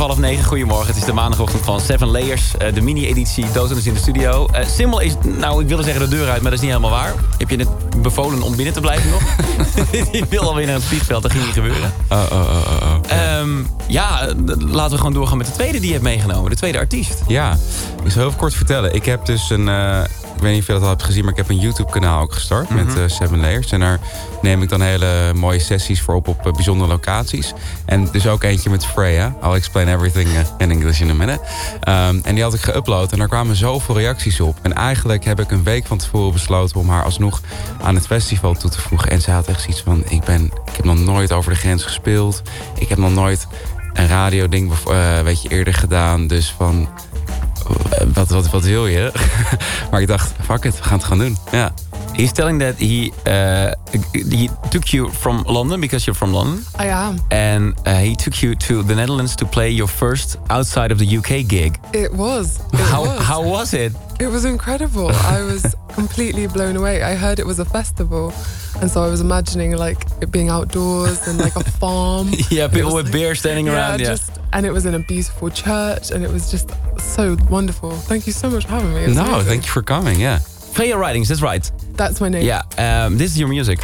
9:15. Goedemorgen, het is de maandagochtend van 7 Layers. De mini-editie Dozan is in de studio. Simmel is, ik wilde zeggen de deur uit, maar dat is niet helemaal waar. Heb je net bevolen om binnen te blijven nog? Die wil alweer naar het vliegveld, dat ging niet gebeuren. Laten we gewoon doorgaan met de tweede die je hebt meegenomen. De tweede artiest. Ja, ik zal heel kort vertellen. Ik heb dus ik weet niet of je dat al hebt gezien, maar ik heb een YouTube-kanaal ook gestart met 7 Layers. En daar neem ik dan hele mooie sessies voor op bijzondere locaties. En dus ook eentje met Freya. I'll explain everything in English in a minute. En die had ik geüpload en daar kwamen zoveel reacties op. En eigenlijk heb ik een week van tevoren besloten om haar alsnog aan het festival toe te voegen. En ze had echt zoiets van, ik heb nog nooit over de grens gespeeld. Ik heb nog nooit een radioding eerder gedaan. Dus van, wat wil je? Maar ik dacht, fuck it, we gaan het gaan doen. Ja. He's telling that he took you from London because you're from London. I am. And he took you to the Netherlands to play your first outside of the UK gig. It was. How was it? It was incredible. I was completely blown away. I heard it was a festival. And so I was imagining like it being outdoors and like a farm. Yeah, people with beer standing around. Yeah. And it was in a beautiful church and it was just so wonderful. Thank you so much for having me. Thank you for coming, yeah. Freya Ridings, that's right. That's my name. Yeah, this is your music.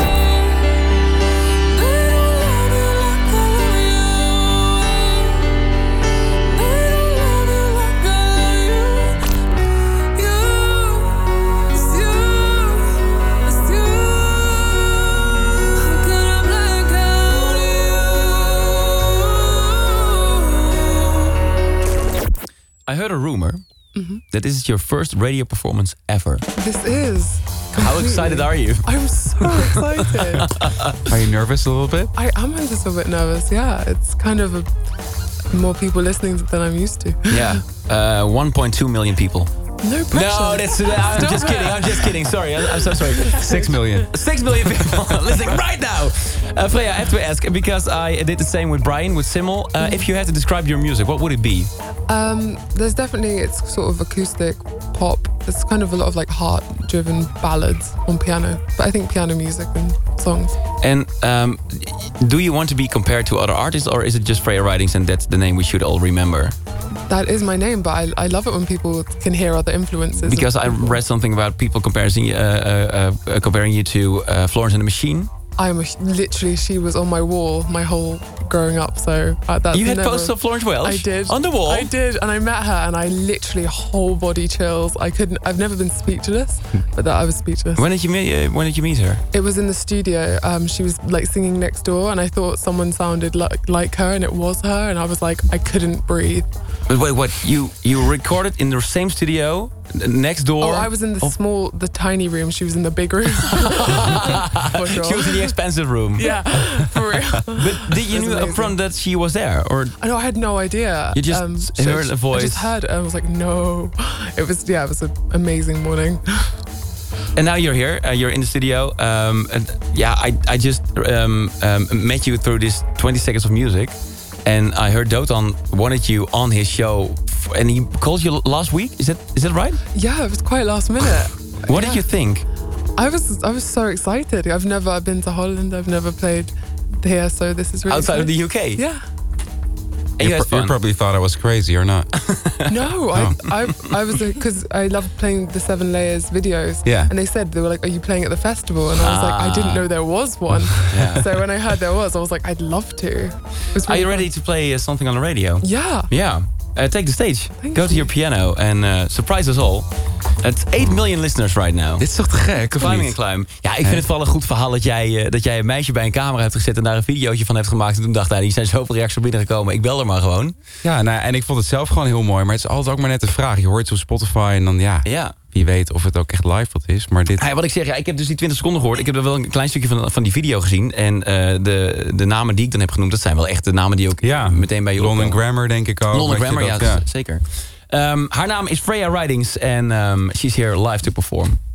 I heard a rumor that this is your first radio performance ever. This is. How excited are you? I'm so excited. Are you nervous a little bit? I am just a bit nervous, yeah. It's kind of more people listening than I'm used to. Yeah, 1.2 million people. No pressure. No, I'm just kidding. Sorry, I'm so sorry. 6 million. 6 million people listening right now. Freya, I have to ask, because I did the same with Brian, with Simmel. If you had to describe your music, what would it be? There's definitely, it's sort of acoustic pop. It's kind of a lot of like heart-driven ballads on piano. But I think piano music and songs. And do you want to be compared to other artists, or is it just Freya Ridings and that's the name we should all remember? That is my name, but I love it when people can hear other influences. Because I read something about people comparing you to Florence and the Machine. Literally, she was on my wall my whole growing up, so that's You had posters of Florence Welch? I did. On the wall? I did, and I met her, and I literally whole body chills. I've never been speechless, but I was speechless. When did you meet her? It was in the studio. She was like singing next door, and I thought someone sounded like her, and it was her, and I was like, I couldn't breathe. But wait, what? You recorded in the same studio next door? Oh, I was in the tiny room. She was in the big room. For sure. She was in the expensive room. Yeah, for real. But did you know upfront that she was there, or? I had no idea. You just heard a voice. I just heard it, and I was like, no. It was an amazing morning. And now you're here. You're in the studio. I just met you through this 20 seconds of music. And I heard Dozan wanted you on his show, and he called you last week. Is that right? Yeah, it was quite last minute. What did you think? I was so excited. I've never been to Holland. I've never played here, so this is really outside of the UK. Yeah. And you probably thought I was crazy or not. No, I was because I love playing the 7 Layers videos. Yeah. And they were like, "Are you playing at the festival?" And I was like, I didn't know there was one. Yeah. So when I heard there was, I was like, I'd love to. Are you ready to play something on the radio? Yeah. Yeah. Take the stage. Go to your piano and surprise us all. It's 8 million listeners right now. Dit is toch te gek, of Climbing niet? and Climb. Ja, ik vind het wel een goed verhaal dat jij een meisje bij een camera hebt gezet en daar een videootje van hebt gemaakt. En toen dacht hij, die zijn zoveel reacties op binnengekomen. Ik bel er maar gewoon. Ja, en ik vond het zelf gewoon heel mooi. Maar het is altijd ook maar net de vraag. Je hoort het op Spotify en dan wie weet of het ook echt live wat is. Maar dit... Wat ik zeg, ik heb dus die 20 seconden gehoord. Ik heb er wel een klein stukje van die video gezien. En de namen die ik dan heb genoemd, dat zijn wel echt de namen die ook meteen bij je London Grammar, denk ik ook. London Grammar, ja, zeker. Haar naam is Freya Ridings en she's here live to perform.